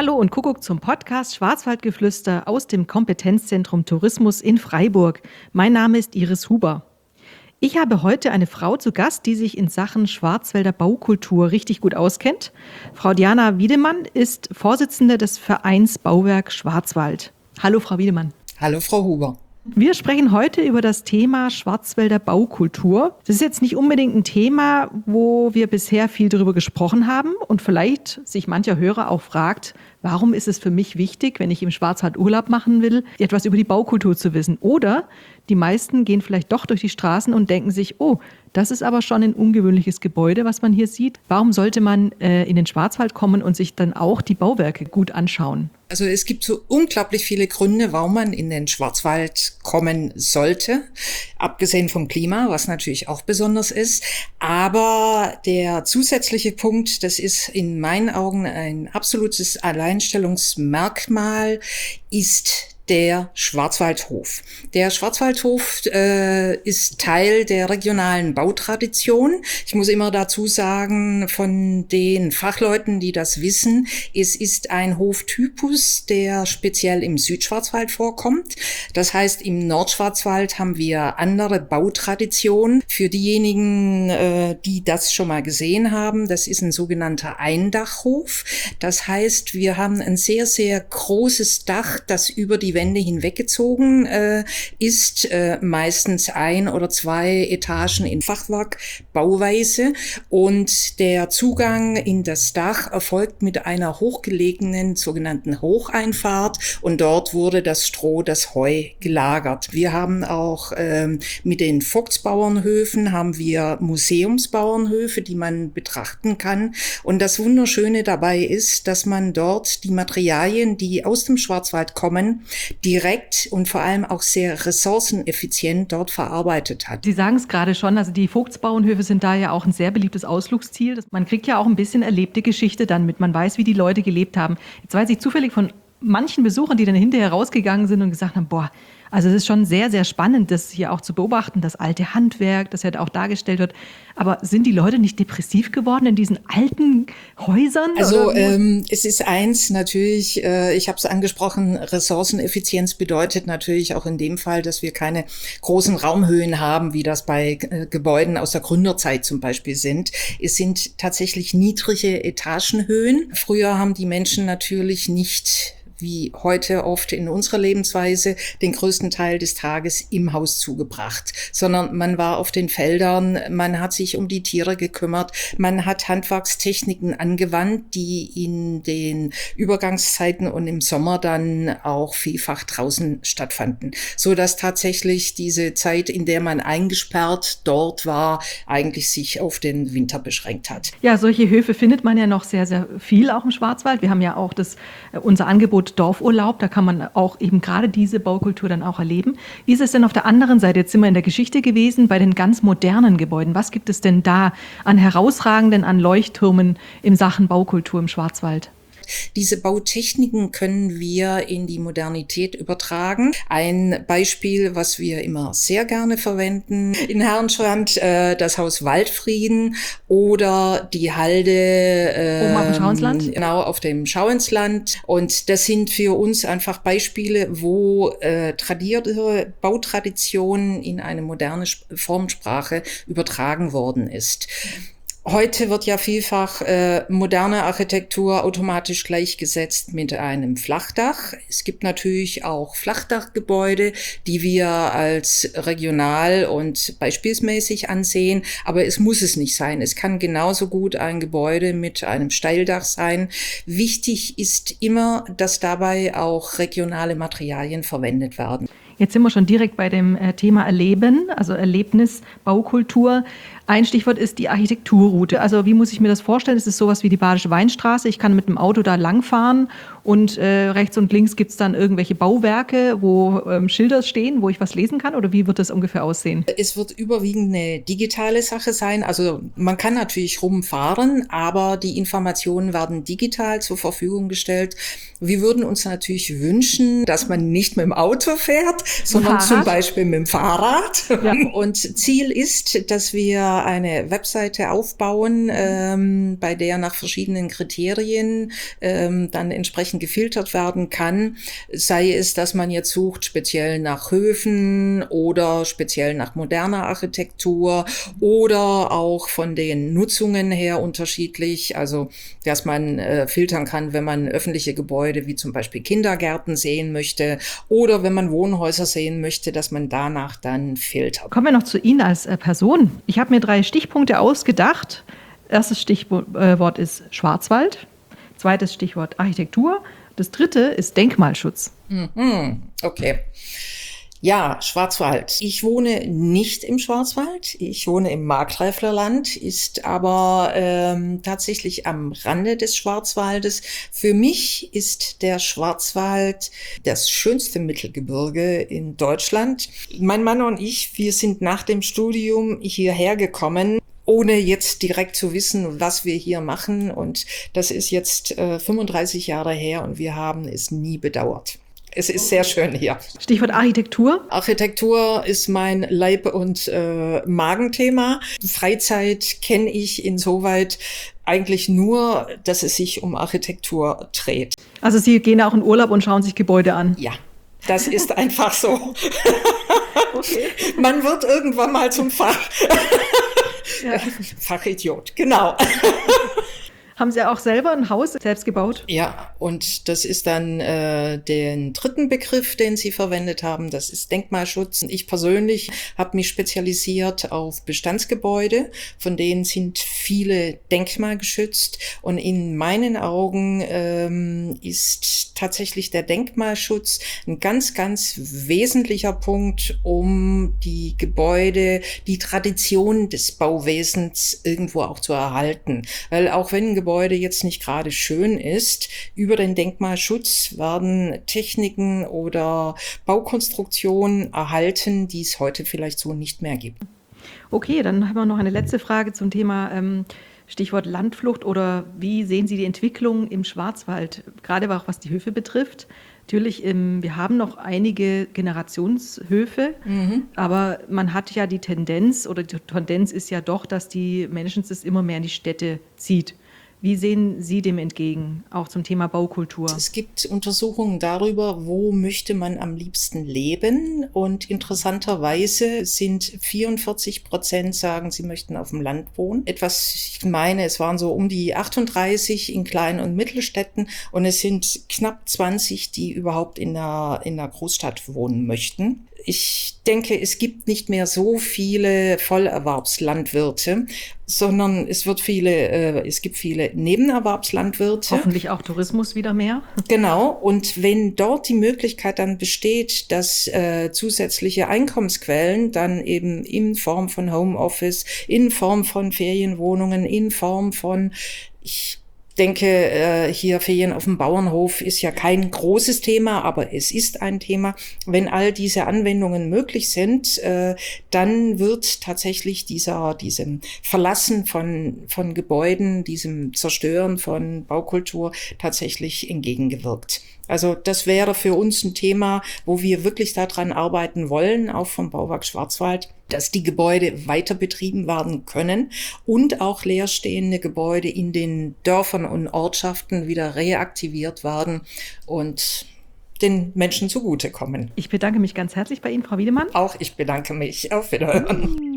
Hallo und Kuckuck zum Podcast Schwarzwaldgeflüster aus dem Kompetenzzentrum Tourismus in Freiburg. Mein Name ist Iris Huber. Ich habe heute eine Frau zu Gast, die sich in Sachen Schwarzwälder Baukultur richtig gut auskennt. Frau Diana Wiedemann ist Vorsitzende des Vereins Bauwerk Schwarzwald. Hallo, Frau Wiedemann. Hallo, Frau Huber. Wir sprechen heute über das Thema Schwarzwälder Baukultur. Das ist jetzt nicht unbedingt ein Thema, wo wir bisher viel darüber gesprochen haben und vielleicht sich mancher Hörer auch fragt, warum ist es für mich wichtig, wenn ich im Schwarzwald Urlaub machen will, etwas über die Baukultur zu wissen? Oder die meisten gehen vielleicht doch durch die Straßen und denken sich, oh, das ist aber schon ein ungewöhnliches Gebäude, was man hier sieht. Warum sollte man in den Schwarzwald kommen und sich dann auch die Bauwerke gut anschauen? Also es gibt so unglaublich viele Gründe, warum man in den Schwarzwald kommen sollte. Abgesehen vom Klima, was natürlich auch besonders ist. Aber der zusätzliche Punkt, das ist in meinen Augen ein absolutes Alleinstellungsmerkmal, ist der Schwarzwaldhof. Der Schwarzwaldhof ist Teil der regionalen Bautradition. Ich muss immer dazu sagen, von den Fachleuten, die das wissen, es ist ein Hoftypus, der speziell im Südschwarzwald vorkommt. Das heißt, im Nordschwarzwald haben wir andere Bautraditionen. Für diejenigen, die das schon mal gesehen haben, das ist ein sogenannter Eindachhof. Das heißt, wir haben ein sehr, sehr großes Dach, das über die Wände hinweggezogen ist, meistens 1 oder 2 Etagen in Fachwerkbauweise, und der Zugang in das Dach erfolgt mit einer hochgelegenen sogenannten Hocheinfahrt, und dort wurde das Stroh, das Heu gelagert. Wir haben auch mit den Vogtsbauernhöfen haben wir Museumsbauernhöfe, die man betrachten kann, und das Wunderschöne dabei ist, dass man dort die Materialien, die aus dem Schwarzwald kommen, direkt und vor allem auch sehr ressourceneffizient dort verarbeitet hat. Sie sagen es gerade schon, also die Vogtsbauernhöfe sind da ja auch ein sehr beliebtes Ausflugsziel. Man kriegt ja auch ein bisschen erlebte Geschichte dann mit. Man weiß, wie die Leute gelebt haben. Jetzt weiß ich zufällig von manchen Besuchern, die dann hinterher rausgegangen sind und gesagt haben, boah, also es ist schon sehr, sehr spannend, das hier auch zu beobachten, das alte Handwerk, das ja auch dargestellt wird. Aber sind die Leute nicht depressiv geworden in diesen alten Häusern? Also es ist eins natürlich, ich habe es angesprochen, Ressourceneffizienz bedeutet natürlich auch in dem Fall, dass wir keine großen Raumhöhen haben, wie das bei Gebäuden aus der Gründerzeit zum Beispiel sind. Es sind tatsächlich niedrige Etagenhöhen. Früher haben die Menschen natürlich nicht, wie heute oft in unserer Lebensweise, den größten Teil des Tages im Haus zugebracht, sondern man war auf den Feldern, man hat sich um die Tiere gekümmert, man hat Handwerkstechniken angewandt, die in den Übergangszeiten und im Sommer dann auch vielfach draußen stattfanden, so dass tatsächlich diese Zeit, in der man eingesperrt dort war, eigentlich sich auf den Winter beschränkt hat. Ja, solche Höfe findet man ja noch sehr, sehr viel auch im Schwarzwald. Wir haben ja auch unser Angebot Dorfurlaub, da kann man auch eben gerade diese Baukultur dann auch erleben. Wie ist es denn auf der anderen Seite? Jetzt sind wir in der Geschichte gewesen, bei den ganz modernen Gebäuden. Was gibt es denn da an herausragenden, an Leuchttürmen in Sachen Baukultur im Schwarzwald? Diese Bautechniken können wir in die Modernität übertragen. Ein Beispiel, was wir immer sehr gerne verwenden in Herrenschwand, das Haus Waldfrieden oder die Halde oben auf dem Schauinsland? Genau, auf dem Schauinsland. Und das sind für uns einfach Beispiele, wo tradierte Bautradition in eine moderne Formsprache übertragen worden ist. Heute wird ja vielfach moderne Architektur automatisch gleichgesetzt mit einem Flachdach. Es gibt natürlich auch Flachdachgebäude, die wir als regional und beispielsmäßig ansehen, aber es muss es nicht sein. Es kann genauso gut ein Gebäude mit einem Steildach sein. Wichtig ist immer, dass dabei auch regionale Materialien verwendet werden. Jetzt sind wir schon direkt bei dem Thema Erleben, also Erlebnis, Baukultur. Ein Stichwort ist die Architekturroute. Also wie muss ich mir das vorstellen? Ist es sowas wie die Badische Weinstraße? Ich kann mit dem Auto da langfahren und rechts und links gibt es dann irgendwelche Bauwerke, wo Schilder stehen, wo ich was lesen kann? Oder wie wird das ungefähr aussehen? Es wird überwiegend eine digitale Sache sein. Also man kann natürlich rumfahren, aber die Informationen werden digital zur Verfügung gestellt. Wir würden uns natürlich wünschen, dass man nicht mit dem Auto fährt, sondern zum Beispiel mit dem Fahrrad. Ja. Und Ziel ist, dass wir da eine Webseite aufbauen, bei der nach verschiedenen Kriterien dann entsprechend gefiltert werden kann. Sei es, dass man jetzt sucht speziell nach Höfen oder speziell nach moderner Architektur oder auch von den Nutzungen her unterschiedlich. Also, dass man filtern kann, wenn man öffentliche Gebäude wie zum Beispiel Kindergärten sehen möchte oder wenn man Wohnhäuser sehen möchte, dass man danach dann filtert. Kommen wir noch zu Ihnen als Person. Ich habe mir 3 Stichpunkte ausgedacht. Erstes Stichwort ist Schwarzwald. Zweites Stichwort Architektur. Das dritte ist Denkmalschutz. Okay. Ja, Schwarzwald. Ich wohne nicht im Schwarzwald. Ich wohne im Markgräflerland, ist aber tatsächlich am Rande des Schwarzwaldes. Für mich ist der Schwarzwald das schönste Mittelgebirge in Deutschland. Mein Mann und ich, wir sind nach dem Studium hierher gekommen, ohne jetzt direkt zu wissen, was wir hier machen. Und das ist jetzt 35 Jahre her und wir haben es nie bedauert. Es ist sehr schön hier. Stichwort Architektur. Architektur ist mein Leib- und Magenthema. Freizeit kenne ich insoweit eigentlich nur, dass es sich um Architektur dreht. Also Sie gehen auch in Urlaub und schauen sich Gebäude an. Ja, das ist einfach so. Okay. Man wird irgendwann mal zum Fachidiot, genau. Haben Sie auch selber ein Haus selbst gebaut? Ja, und das ist dann den dritten Begriff, den Sie verwendet haben, das ist Denkmalschutz. Ich persönlich habe mich spezialisiert auf Bestandsgebäude, von denen sind viele denkmalgeschützt und in meinen Augen ist tatsächlich der Denkmalschutz ein ganz, ganz wesentlicher Punkt, um die Gebäude, die Tradition des Bauwesens irgendwo auch zu erhalten. Weil auch wenn ein Gebäude jetzt nicht gerade schön ist, über den Denkmalschutz werden Techniken oder Baukonstruktionen erhalten, die es heute vielleicht so nicht mehr gibt. Okay, dann haben wir noch eine letzte Frage zum Thema Stichwort Landflucht oder wie sehen Sie die Entwicklung im Schwarzwald, gerade auch was die Höfe betrifft? Natürlich, wir haben noch einige Generationshöfe, aber man hat ja die Tendenz, oder die Tendenz ist ja doch, dass die Menschen es immer mehr in die Städte zieht. Wie sehen Sie dem entgegen, auch zum Thema Baukultur? Es gibt Untersuchungen darüber, wo möchte man am liebsten leben. Und interessanterweise sind 44% sagen, sie möchten auf dem Land wohnen. Ich meine, es waren so um die 38 in Klein- und Mittelstädten und es sind knapp 20, die überhaupt in einer Großstadt wohnen möchten. Ich denke, es gibt nicht mehr so viele Vollerwerbslandwirte, sondern es gibt viele Nebenerwerbslandwirte. Hoffentlich auch Tourismus wieder mehr. Genau. Und wenn dort die Möglichkeit dann besteht, dass zusätzliche Einkommensquellen dann eben in Form von Homeoffice, in Form von Ferienwohnungen, in Form von, ich denke, hier Ferien auf dem Bauernhof ist ja kein großes Thema, aber es ist ein Thema. Wenn all diese Anwendungen möglich sind, dann wird tatsächlich diesem Verlassen von Gebäuden, diesem Zerstören von Baukultur tatsächlich entgegengewirkt. Also das wäre für uns ein Thema, wo wir wirklich daran arbeiten wollen, auch vom Bauwerk Schwarzwald, dass die Gebäude weiter betrieben werden können und auch leerstehende Gebäude in den Dörfern und Ortschaften wieder reaktiviert werden und den Menschen zugutekommen. Ich bedanke mich ganz herzlich bei Ihnen, Frau Wiedemann. Auch ich bedanke mich. Auf Wiederhören.